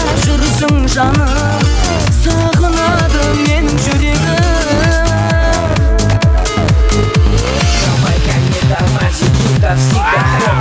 жүрсің жаным, сағынады менің жүрегім. Давай ко мне, давайте туда всегда.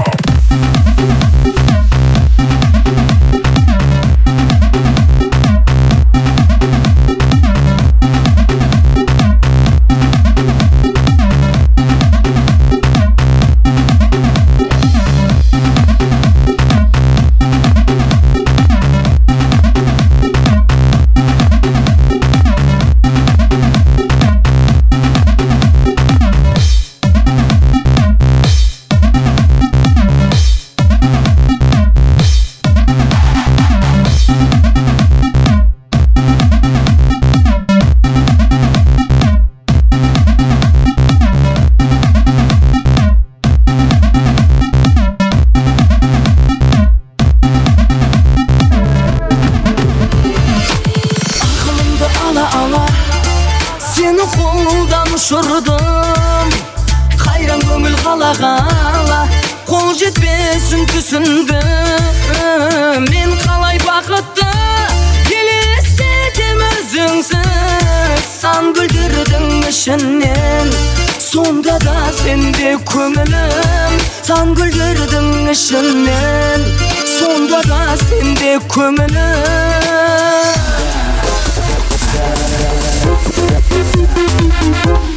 Seni қолдан ұшырдым, қайран көңіл қала-қала, қол жетпесін түсіндім. Мен қалай бақытты елестетем өзіңсіз, сан гүлдердің ішінен, сонда да сенде көңілім. Сан гүлдердің ішінен, сонда да сенде көңілім.